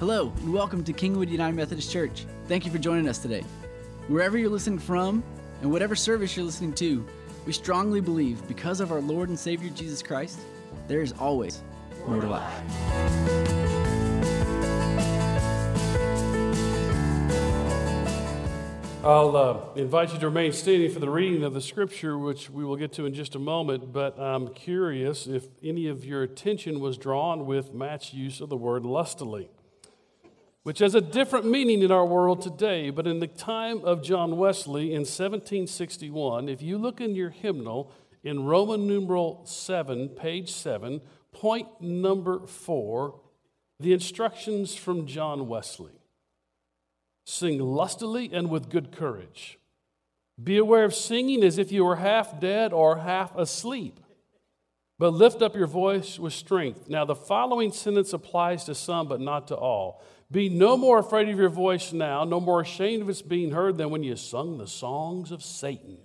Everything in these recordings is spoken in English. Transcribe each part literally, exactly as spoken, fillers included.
Hello, and welcome to Kingwood United Methodist Church. Thank you for joining us today. Wherever you're listening from, and whatever service you're listening to, we strongly believe because of our Lord and Savior Jesus Christ, there is always more to life. I'll uh, invite you to remain standing for the reading of the scripture, which we will get to in just a moment, but I'm curious if any of your attention was drawn with Matt's use of the word lustily, which has a different meaning in our world today. But in the time of John Wesley in seventeen sixty-one, if you look in your hymnal in Roman numeral seven, page seven, point number four, the instructions from John Wesley. Sing lustily and with good courage. Be aware of singing as if you were half dead or half asleep, but lift up your voice with strength. Now, the following sentence applies to some, but not to all. Be no more afraid of your voice now, no more ashamed of its being heard than when you sung the songs of Satan.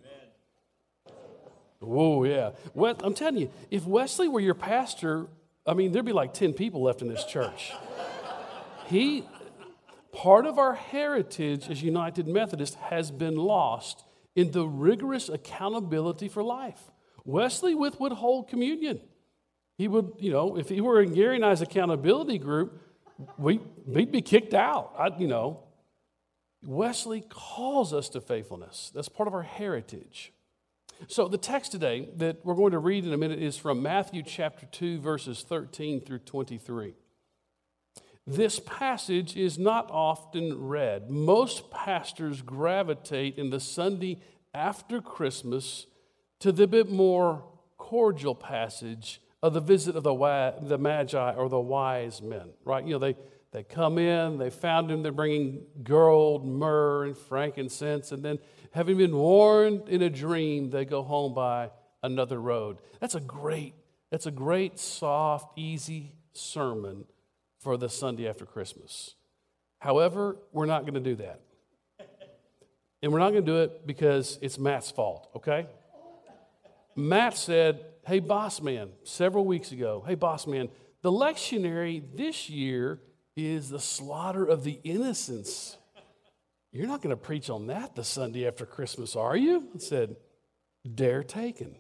Oh, yeah. Well, I'm telling you, if Wesley were your pastor, I mean, there'd be like ten people left in this church. He... Part of our heritage as United Methodist has been lost in the rigorous accountability for life. Wesley with would hold communion. He would, you know, if he were in Gary and I's accountability group, we, we'd be kicked out. I, you know, Wesley calls us to faithfulness. That's part of our heritage. So the text today that we're going to read in a minute is from Matthew chapter two, verses thirteen through twenty-three. This passage is not often read. Most pastors gravitate in the Sunday after Christmas to the bit more cordial passage of the visit of the, the Magi or the wise men, right? You know, they, they come in, they found him, they're bringing gold, myrrh, and frankincense, and then having been warned in a dream, they go home by another road. That's a great, that's a great, soft, easy sermon for the Sunday after Christmas. However, we're not going to do that. And we're not going to do it because it's Matt's fault, okay? Matt said, hey, boss man, several weeks ago, hey, boss man, the lectionary this year is the slaughter of the innocents. You're not going to preach on that the Sunday after Christmas, are you? I said, dare taken.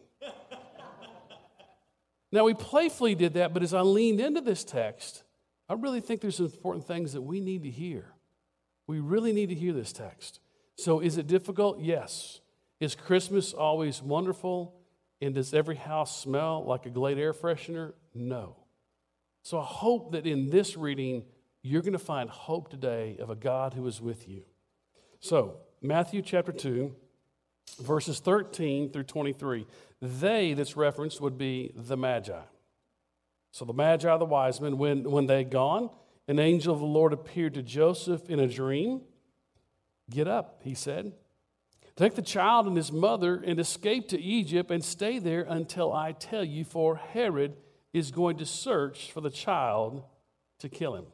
Now, we playfully did that, but as I leaned into this text, I really think there's some important things that we need to hear. We really need to hear this text. So is it difficult? Yes. Is Christmas always wonderful? And does every house smell like a Glade air freshener? No. So I hope that in this reading, you're going to find hope today of a God who is with you. So Matthew chapter two, verses thirteen through twenty-three. They that's referenced would be the Magi. So the Magi, the wise men, when, when they had gone, an angel of the Lord appeared to Joseph in a dream. Get up, he said. Take the child and his mother and escape to Egypt and stay there until I tell you, for Herod is going to search for the child to kill him.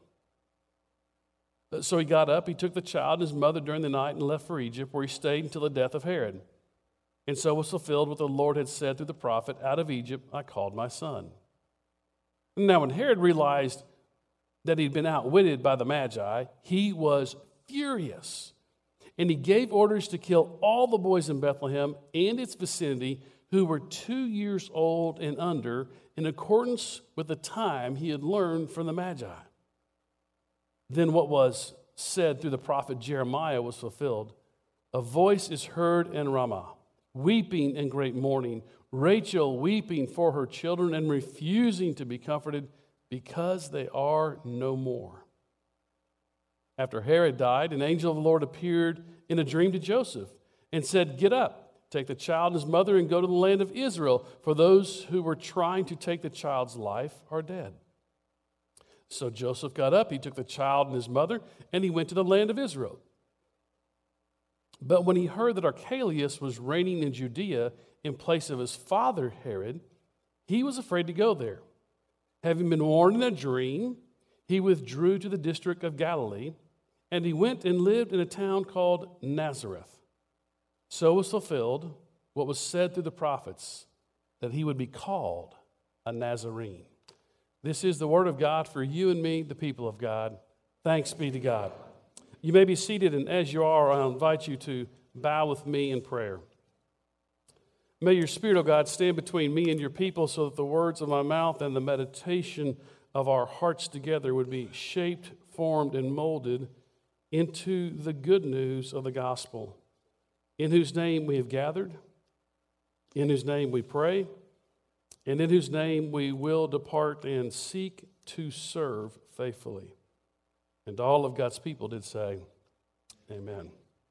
So he got up, he took the child and his mother during the night and left for Egypt, where he stayed until the death of Herod. And so was fulfilled what the Lord had said through the prophet, out of Egypt I called my son. Now, when Herod realized that he'd been outwitted by the Magi, he was furious. And he gave orders to kill all the boys in Bethlehem and its vicinity who were two years old and under, in accordance with the time he had learned from the Magi. Then what was said through the prophet Jeremiah was fulfilled. A voice is heard in Ramah, weeping in great mourning, Rachel weeping for her children and refusing to be comforted because they are no more. After Herod died, an angel of the Lord appeared in a dream to Joseph and said, get up, take the child and his mother and go to the land of Israel, for those who were trying to take the child's life are dead. So Joseph got up, he took the child and his mother, and he went to the land of Israel. But when he heard that Archelaus was reigning in Judea in place of his father Herod, he was afraid to go there. Having been warned in a dream, he withdrew to the district of Galilee, and he went and lived in a town called Nazareth. So was fulfilled what was said through the prophets, that he would be called a Nazarene. This is the word of God for you and me, the people of God. Thanks be to God. You may be seated, and as you are, I'll invite you to bow with me in prayer. May your Spirit, O God, stand between me and your people so that the words of my mouth and the meditation of our hearts together would be shaped, formed, and molded into the good news of the gospel, in whose name we have gathered, in whose name we pray, and in whose name we will depart and seek to serve faithfully. And all of God's people did say, amen.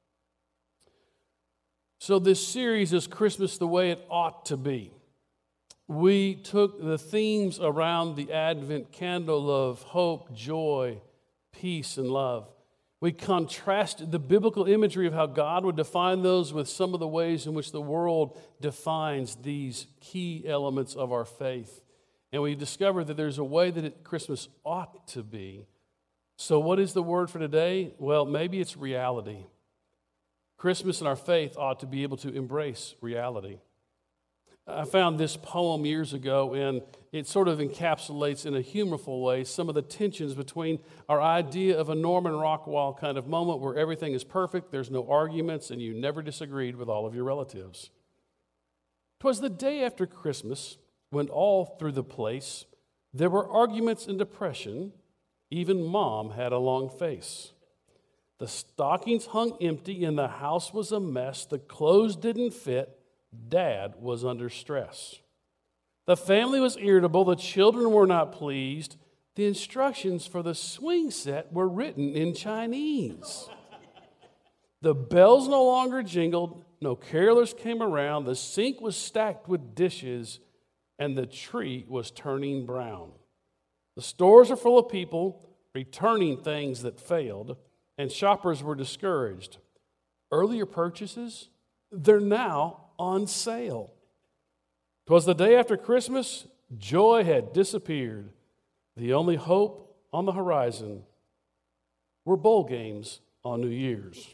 So this series is Christmas the way it ought to be. We took the themes around the Advent candle of hope, joy, peace, and love. We contrasted the biblical imagery of how God would define those with some of the ways in which the world defines these key elements of our faith. And we discovered that there's a way that it, Christmas ought to be. So what is the word for today? Well, maybe it's reality. Christmas and our faith ought to be able to embrace reality. I found this poem years ago, and it sort of encapsulates in a humorful way some of the tensions between our idea of a Norman Rockwell kind of moment where everything is perfect, there's no arguments, and you never disagreed with all of your relatives. 'Twas the day after Christmas when all through the place there were arguments and depression. Even Mom had a long face. The stockings hung empty and the house was a mess. The clothes didn't fit. Dad was under stress. The family was irritable. The children were not pleased. The instructions for the swing set were written in Chinese. The bells no longer jingled. No carolers came around. The sink was stacked with dishes and the tree was turning brown. The stores are full of people returning things that failed, and shoppers were discouraged. Earlier purchases, they're now on sale. 'Twas the day after Christmas, joy had disappeared. The only hope on the horizon were bowl games on New Year's.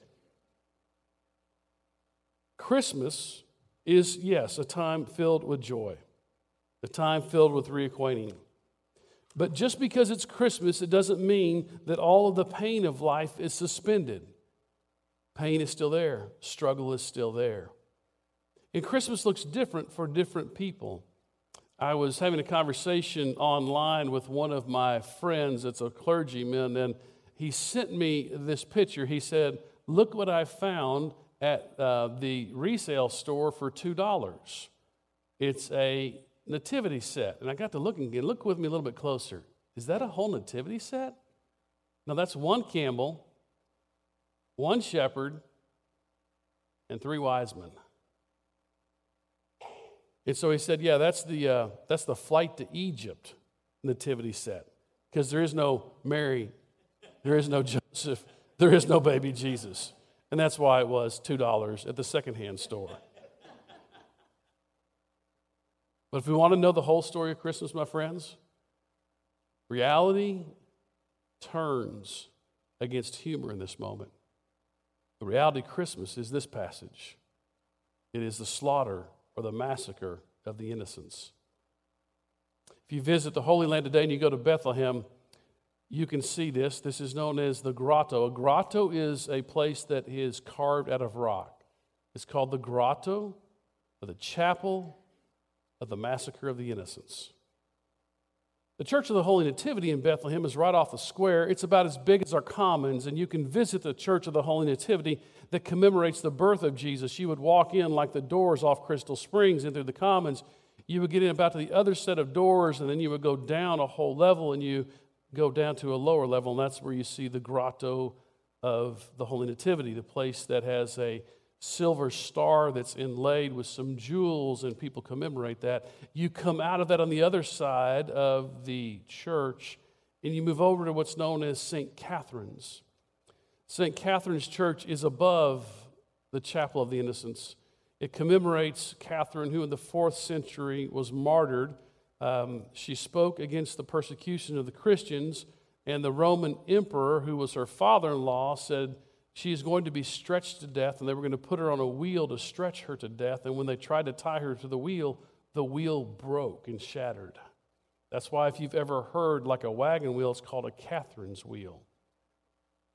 Christmas is, yes, a time filled with joy, a time filled with reacquainting. But just because it's Christmas, it doesn't mean that all of the pain of life is suspended. Pain is still there. Struggle is still there. And Christmas looks different for different people. I was having a conversation online with one of my friends that's a clergyman, and he sent me this picture. He said, look what I found at uh, the resale store for two dollars. It's a nativity set. And I got to look again. Look with me a little bit closer. Is that a whole nativity set? No, that's one camel, one shepherd, and three wise men. And so he said, yeah, that's the uh, that's the flight to Egypt nativity set. Because there is no Mary, there is no Joseph, there is no baby Jesus. And that's why it was two dollars at the secondhand store. But if we want to know the whole story of Christmas, my friends, reality turns against humor in this moment. The reality of Christmas is this passage. It is the slaughter or the massacre of the innocents. If you visit the Holy Land today and you go to Bethlehem, you can see this. This is known as the grotto. A grotto is a place that is carved out of rock. It's called the grotto or the chapel of the massacre of the innocents. The Church of the Holy Nativity in Bethlehem is right off the square. It's about as big as our commons, and you can visit the Church of the Holy Nativity that commemorates the birth of Jesus. You would walk in like the doors off Crystal Springs into the commons. You would get in about to the other set of doors, and then you would go down a whole level, and you go down to a lower level, and that's where you see the grotto of the Holy Nativity, the place that has a silver star that's inlaid with some jewels, and people commemorate that. You come out of that on the other side of the church, and you move over to what's known as Saint Catherine's. Saint Catherine's Church is above the Chapel of the Innocents. It commemorates Catherine, who in the fourth century was martyred. Um, she spoke against the persecution of the Christians, and the Roman emperor, who was her father-in-law, said she is going to be stretched to death, and they were going to put her on a wheel to stretch her to death. And when they tried to tie her to the wheel, the wheel broke and shattered. That's why if you've ever heard like a wagon wheel, it's called a Catherine's wheel.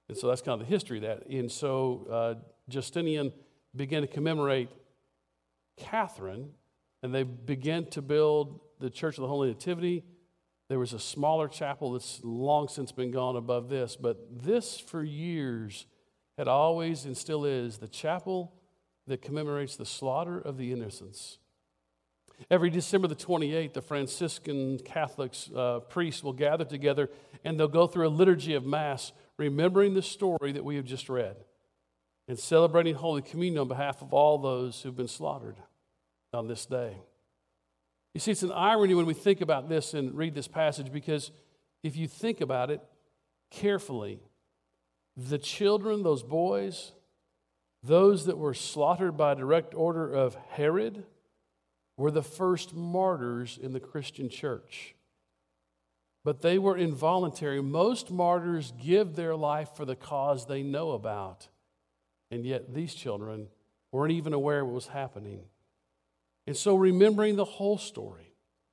And so that's kind of the history of that. And so uh, Justinian began to commemorate Catherine, and they began to build the Church of the Holy Nativity. There was a smaller chapel that's long since been gone above this, but this for years had always and still is the chapel that commemorates the slaughter of the innocents. Every December the twenty-eighth, the Franciscan Catholics, uh, priests will gather together and they'll go through a liturgy of Mass, remembering the story that we have just read and celebrating Holy Communion on behalf of all those who've been slaughtered on this day. You see, it's an irony when we think about this and read this passage, because if you think about it carefully, the children, those boys, those that were slaughtered by direct order of Herod, were the first martyrs in the Christian church. But they were involuntary. Most martyrs give their life for the cause they know about. And yet these children weren't even aware of what was happening. And so remembering the whole story.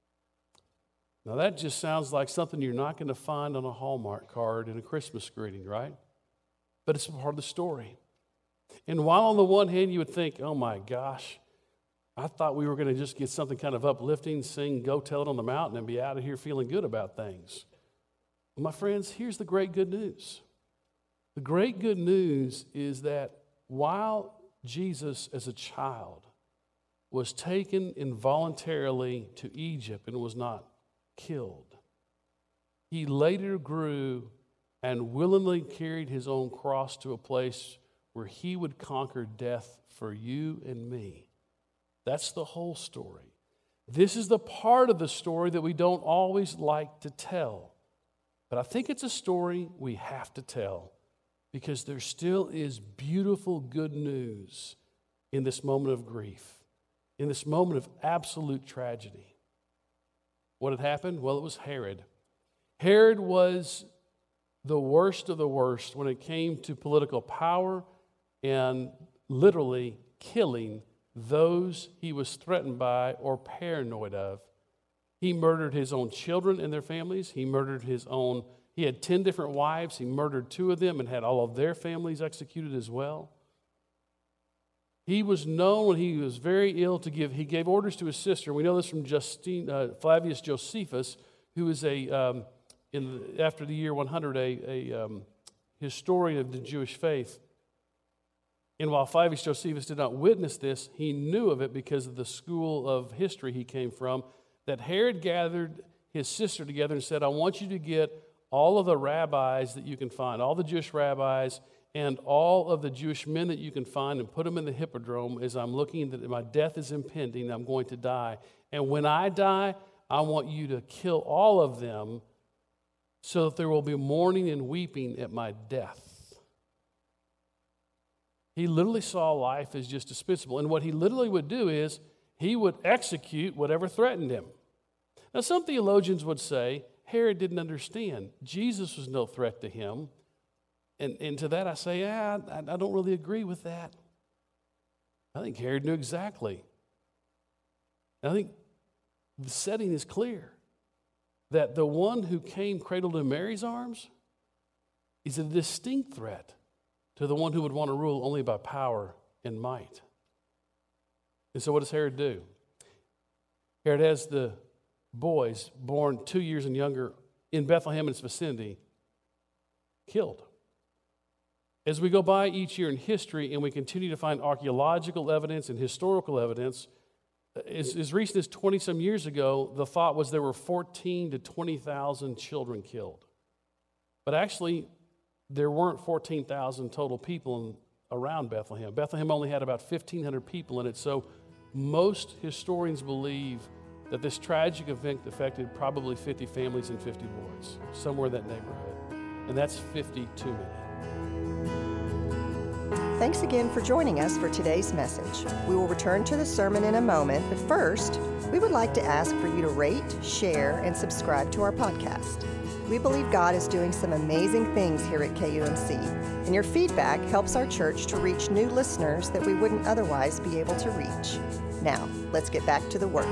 Now that just sounds like something you're not going to find on a Hallmark card in a Christmas greeting, right? But it's part of the story. And while on the one hand you would think, oh my gosh, I thought we were going to just get something kind of uplifting, sing, go tell it on the mountain, and be out of here feeling good about things. Well, my friends, here's the great good news. The great good news is that while Jesus as a child was taken involuntarily to Egypt and was not killed, he later grew and willingly carried his own cross to a place where he would conquer death for you and me. That's the whole story. This is the part of the story that we don't always like to tell. But I think it's a story we have to tell, because there still is beautiful good news in this moment of grief, in this moment of absolute tragedy. What had happened? Well, it was Herod. Herod was the worst of the worst when it came to political power and literally killing those he was threatened by or paranoid of. He murdered his own children and their families. He murdered his own, he had ten different wives. He murdered two of them and had all of their families executed as well. He was known when he was very ill to give, he gave orders to his sister. We know this from Justine, uh, Flavius Josephus, who is a, um, in the, after the year one hundred, a, a um, historian of the Jewish faith. And while Flavius Josephus did not witness this, he knew of it because of the school of history he came from, that Herod gathered his sister together and said, I want you to get all of the rabbis that you can find, all the Jewish rabbis and all of the Jewish men that you can find, and put them in the hippodrome as I'm looking that my death is impending, I'm going to die. And when I die, I want you to kill all of them so that there will be mourning and weeping at my death. He literally saw life as just dispensable. And what he literally would do is he would execute whatever threatened him. Now, some theologians would say Herod didn't understand. Jesus was no threat to him. And, and to that I say, yeah, I, I don't really agree with that. I think Herod knew exactly. I think the setting is clear that the one who came cradled in Mary's arms is a distinct threat to the one who would want to rule only by power and might. And so what does Herod do? Herod has the boys born two years and younger in Bethlehem and its vicinity killed. As we go by each year in history and we continue to find archaeological evidence and historical evidence, as, as recent as twenty-some years ago, the thought was there were fourteen to twenty thousand children killed. But actually, there weren't fourteen thousand total people in, around Bethlehem. Bethlehem only had about fifteen hundred people in it, so most historians believe that this tragic event affected probably fifty families and fifty boys, somewhere in that neighborhood. And that's fifty too many. Thanks again for joining us for today's message. We will return to the sermon in a moment, but first, we would like to ask for you to rate, share, and subscribe to our podcast. We believe God is doing some amazing things here at K U M C, and your feedback helps our church to reach new listeners that we wouldn't otherwise be able to reach. Now, let's get back to the work.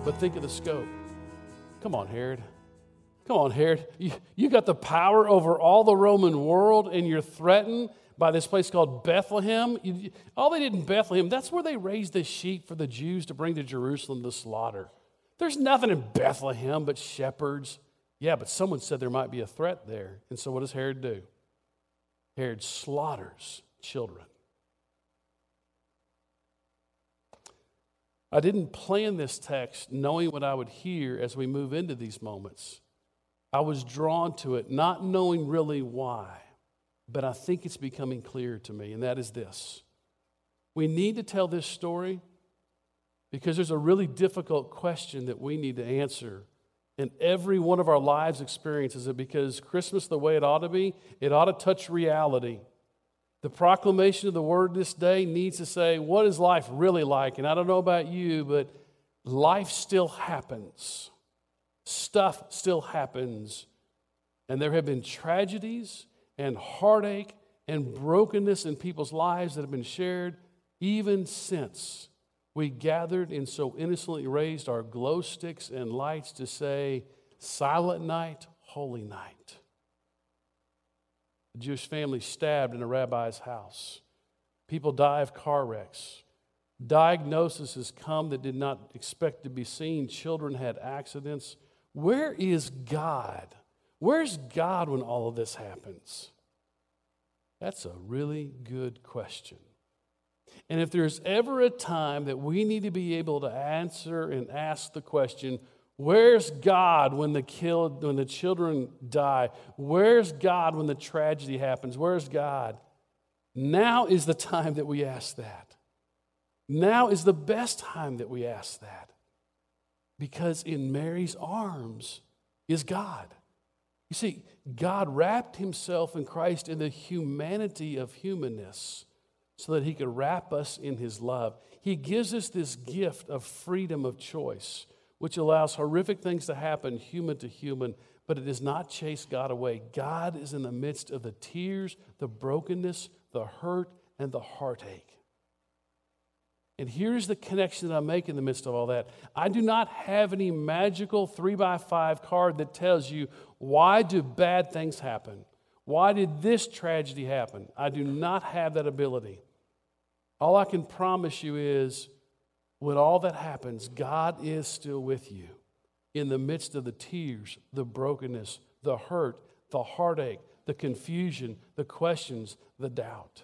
But think of the scope. Come on, Herod. Come on, Herod. You, you got the power over all the Roman world, and you're threatened by this place called Bethlehem. You, all they did in Bethlehem, that's where they raised the sheep for the Jews to bring to Jerusalem to slaughter. There's nothing in Bethlehem but shepherds. Yeah, but someone said there might be a threat there. And so what does Herod do? Herod slaughters children. I didn't plan this text knowing what I would hear as we move into these moments. I was drawn to it, not knowing really why, but I think it's becoming clear to me, and that is this. We need to tell this story because there's a really difficult question that we need to answer. And every one of our lives experiences it because Christmas, the way it ought to be, it ought to touch reality. The proclamation of the word this day needs to say, what is life really like? And I don't know about you, but life still happens. Stuff still happens. And there have been tragedies and heartache and brokenness in people's lives that have been shared even since we gathered and so innocently raised our glow sticks and lights to say, Silent Night, Holy Night. A Jewish family stabbed in a rabbi's house. People die of car wrecks. Diagnoses has come that did not expect to be seen. Children had accidents. Where is God? Where's God when all of this happens? That's a really good question. And if there's ever a time that we need to be able to answer and ask the question, where's God when the killed, when the children die? Where's God when the tragedy happens? Where's God? Now is the time that we ask that. Now is the best time that we ask that. Because in Mary's arms is God. You see, God wrapped himself in Christ in the humanity of humanness so that he could wrap us in his love. He gives us this gift of freedom of choice, which allows horrific things to happen human to human, but it does not chase God away. God is in the midst of the tears, the brokenness, the hurt, and the heartache. And here's the connection that I make in the midst of all that. I do not have any magical three by five card that tells you, why do bad things happen? Why did this tragedy happen? I do not have that ability. All I can promise you is, when all that happens, God is still with you in the midst of the tears, the brokenness, the hurt, the heartache, the confusion, the questions, the doubt.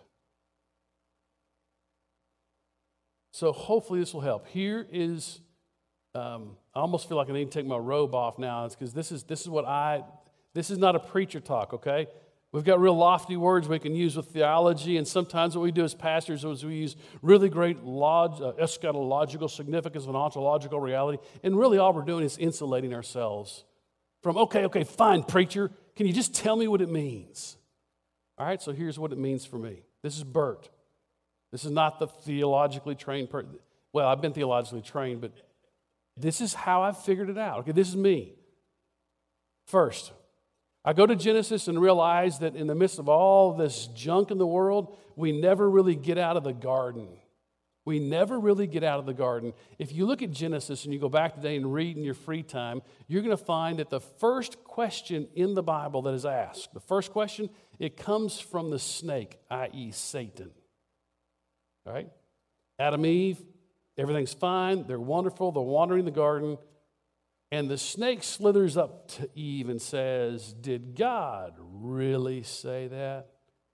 So hopefully this will help. Here is, um, I almost feel like I need to take my robe off now. It's because this is this is what I, this is not a preacher talk, okay? We've got real lofty words we can use with theology, and sometimes what we do as pastors is we use really great log, uh, eschatological significance and ontological reality, and really all we're doing is insulating ourselves from, okay, okay, fine, preacher, can you just tell me what it means? All right, so here's what it means for me. This is Bert. This is not the theologically trained person. Well, I've been theologically trained, but this is how I've figured it out. Okay, this is me. First, I go to Genesis and realize that in the midst of all this junk in the world, we never really get out of the garden. We never really get out of the garden. If you look at Genesis and you go back today and read in your free time, you're going to find that the first question in the Bible that is asked, the first question, it comes from the snake, that is. Satan. All right? Adam, Eve, everything's fine. They're wonderful. They're wandering the garden. And the snake slithers up to Eve and says, did God really say that?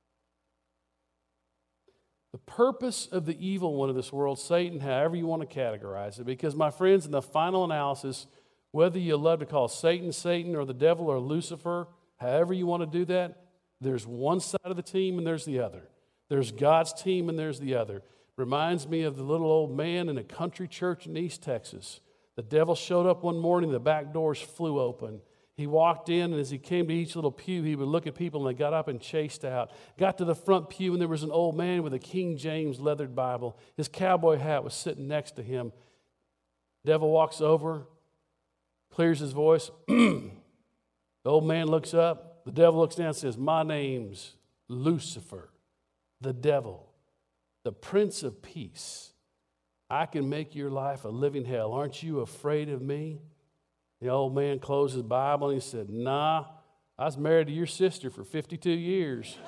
The purpose of the evil one of this world, Satan, however you want to categorize it, because my friends, in the final analysis, whether you love to call Satan Satan or the devil or Lucifer, however you want to do that, there's one side of the team and there's the other. There's God's team and there's the other. Reminds me of the little old man in a country church in East Texas. The devil showed up one morning, the back doors flew open. He walked in, and as he came to each little pew, he would look at people, and they got up and chased out. Got to the front pew, and there was an old man with a King James leathered Bible. His cowboy hat was sitting next to him. The devil walks over, clears his voice. The old man looks up. The devil looks down and says, my name's Lucifer, the devil, the Prince of Peace. I can make your life a living hell. Aren't you afraid of me? The old man closed his Bible and he said, nah, I was married to your sister for fifty-two years.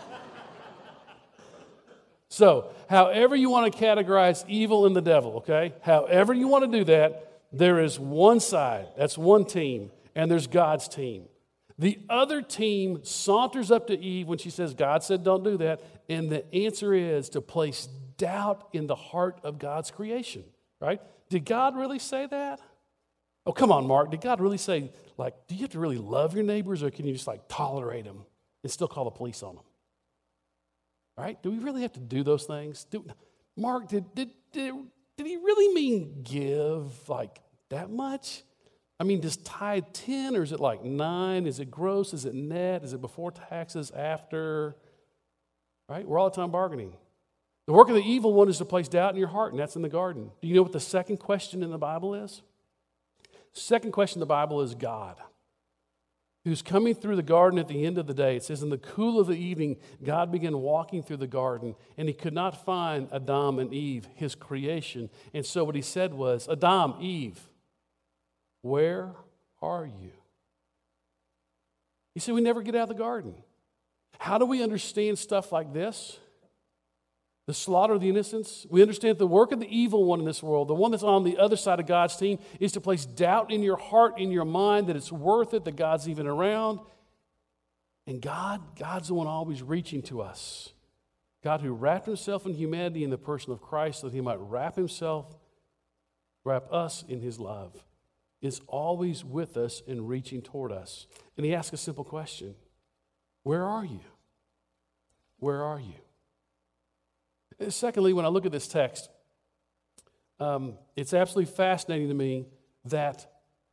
So, however you want to categorize evil and the devil, okay? However you want to do that, there is one side, that's one team, and there's God's team. The other team saunters up to Eve when she says, God said don't do that, and the answer is to place doubt in the heart of God's creation, right? Did God really say that? Oh, come on, Mark. Did God really say, like, do you have to really love your neighbors, or can you just, like, tolerate them and still call the police on them? All right? Do we really have to do those things? Do, Mark, did, did, did, did he really mean give, like, that much? I mean, does tithe ten, or is it like nine? Is it gross? Is it net? Is it before taxes, after? Right? We're all the time bargaining. The work of the evil one is to place doubt in your heart, and that's in the garden. Do you know what the second question in the Bible is? Second question in the Bible is God, who's coming through the garden at the end of the day. It says, in the cool of the evening, God began walking through the garden, and he could not find Adam and Eve, his creation. And so what he said was, Adam, Eve, where are you? He said, we never get out of the garden. How do we understand stuff like this? The slaughter of the innocents. We understand the work of the evil one in this world, the one that's on the other side of God's team, is to place doubt in your heart, in your mind, that it's worth it, that God's even around. And God, God's the one always reaching to us. God who wrapped himself in humanity in the person of Christ so that he might wrap himself, wrap us in his love, is always with us and reaching toward us. And he asks a simple question. Where are you? Where are you? Secondly, when I look at this text, um, it's absolutely fascinating to me that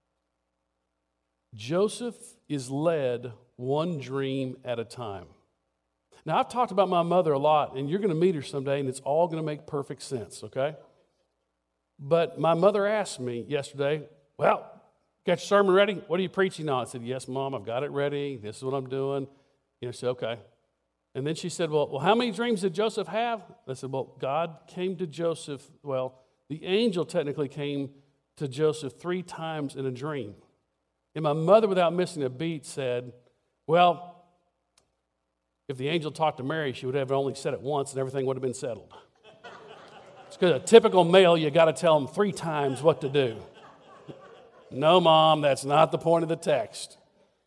Joseph is led one dream at a time. Now, I've talked about my mother a lot, and you're going to meet her someday, and it's all going to make perfect sense, okay? But my mother asked me yesterday, well, got your sermon ready? What are you preaching on? I said, yes, Mom, I've got it ready. This is what I'm doing. You know, she said, okay. And then she said, well, well, how many dreams did Joseph have? I said, well, God came to Joseph. Well, the angel technically came to Joseph three times in a dream. And my mother, without missing a beat, said, well, if the angel talked to Mary, she would have only said it once and everything would have been settled. It's because a typical male, you got to tell him three times what to do. No, Mom, that's not the point of the text.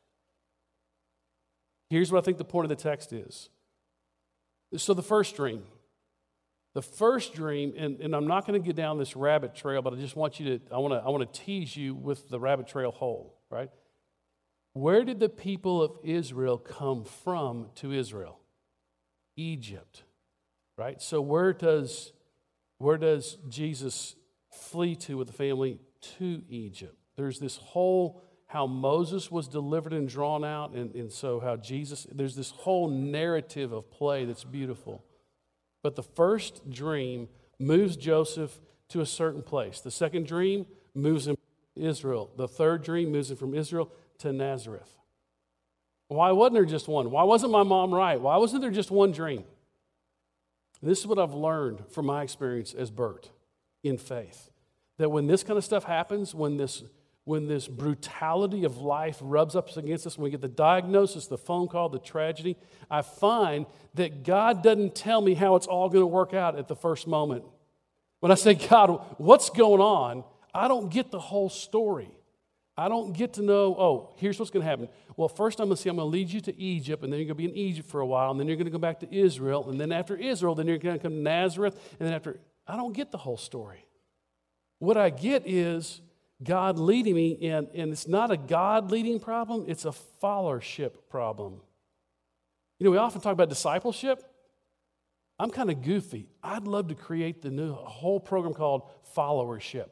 Here's what I think the point of the text is. So the first dream. The first dream, and, and I'm not going to get down this rabbit trail, but I just want you to, I want to I want to tease you with the rabbit trail hole, right? Where did the people of Israel come from to Israel? Egypt, right? So where does, where does Jesus flee to with the family? To Egypt. There's this whole, how Moses was delivered and drawn out, and, and so how Jesus, there's this whole narrative of play that's beautiful. But the first dream moves Joseph to a certain place. The second dream moves him to Israel. The third dream moves him from Israel to Nazareth. Why wasn't there just one? Why wasn't my mom right? Why wasn't there just one dream? This is what I've learned from my experience as Bert in faith. That when this kind of stuff happens, when this when this brutality of life rubs up against us, when we get the diagnosis, the phone call, the tragedy, I find that God doesn't tell me how it's all going to work out at the first moment. When I say, God, what's going on? I don't get the whole story. I don't get to know, oh, here's what's going to happen. Well, first I'm going to say, I'm going to lead you to Egypt, and then you're going to be in Egypt for a while, and then you're going to go back to Israel, and then after Israel, then you're going to come to Nazareth, and then after, I don't get the whole story. What I get is God leading me, and, and it's not a God leading problem, it's a followership problem. You know, we often talk about discipleship. I'm kind of goofy. I'd love to create the new a whole program called followership.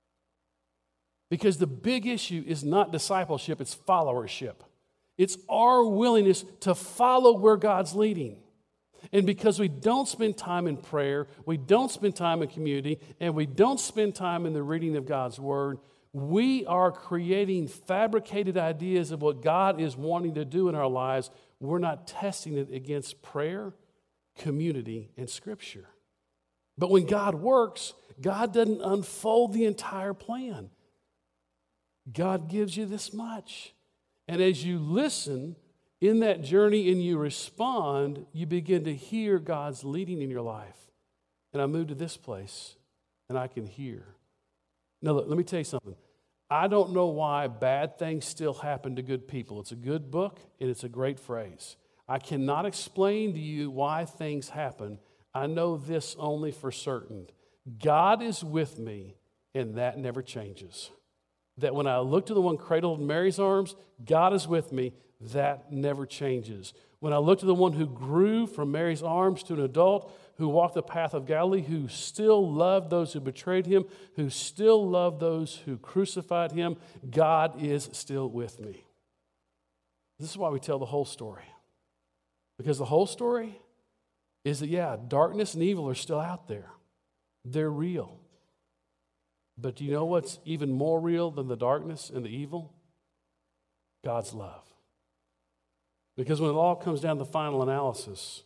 Because the big issue is not discipleship, it's followership. It's our willingness to follow where God's leading. And because we don't spend time in prayer, we don't spend time in community, and we don't spend time in the reading of God's Word, we are creating fabricated ideas of what God is wanting to do in our lives. We're not testing it against prayer, community, and Scripture. But when God works, God doesn't unfold the entire plan. God gives you this much. And as you listen in that journey and you respond, you begin to hear God's leading in your life. And I moved to this place, and I can hear. Now, look, let me tell you something. I don't know why bad things still happen to good people. It's a good book, and it's a great phrase. I cannot explain to you why things happen. I know this only for certain. God is with me, and that never changes. That when I look to the one cradled in Mary's arms, God is with me, that never changes. When I look to the one who grew from Mary's arms to an adult, who walked the path of Galilee, who still loved those who betrayed him, who still loved those who crucified him, God is still with me. This is why we tell the whole story. Because the whole story is that, yeah, darkness and evil are still out there. They're real. But do you know what's even more real than the darkness and the evil? God's love. Because when it all comes down to the final analysis,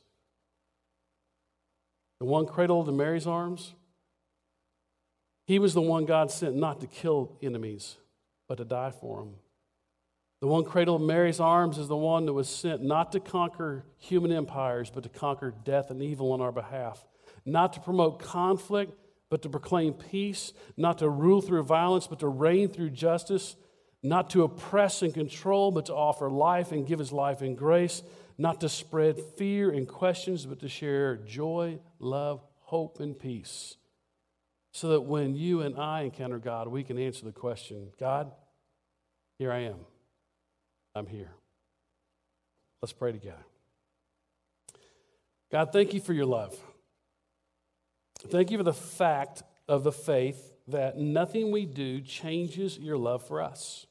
the one cradled in Mary's arms, he was the one God sent not to kill enemies, but to die for them. The one cradled in Mary's arms is the one that was sent not to conquer human empires, but to conquer death and evil on our behalf. Not to promote conflict, but to proclaim peace. Not to rule through violence, but to reign through justice. Not to oppress and control, but to offer life and give his life in grace. Not to spread fear and questions, but to share joy, love, hope, and peace. So that when you and I encounter God, we can answer the question, God, here I am. I'm here. Let's pray together. God, thank you for your love. Thank you for the fact of the faith that nothing we do changes your love for us.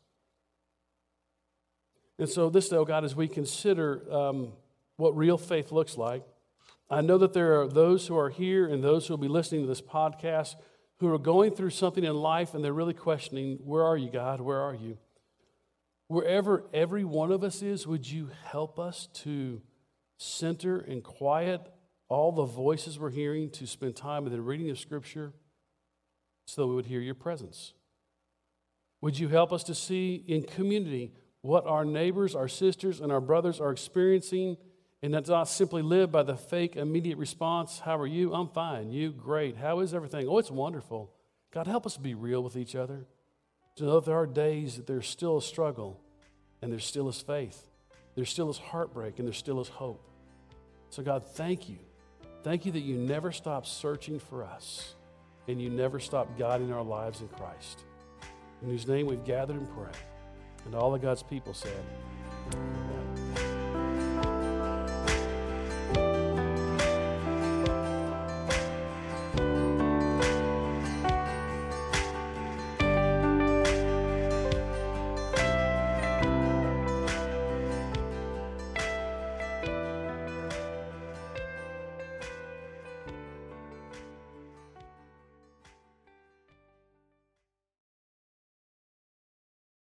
And so this day, oh God, as we consider um, what real faith looks like, I know that there are those who are here and those who will be listening to this podcast who are going through something in life and they're really questioning, where are you, God? Where are you? Wherever every one of us is, would you help us to center and quiet all the voices we're hearing, to spend time in the reading of Scripture so that we would hear your presence? Would you help us to see in community what our neighbors, our sisters, and our brothers are experiencing, and not just simply live by the fake immediate response, how are you? I'm fine. You? Great. How is everything? Oh, it's wonderful. God, help us be real with each other. To know that there are days that there's still a struggle, and there still is faith. There still is heartbreak, and there still is hope. So God, thank you. Thank you that you never stop searching for us, and you never stop guiding our lives in Christ. In whose name we've gathered and prayed. And all of God's people said,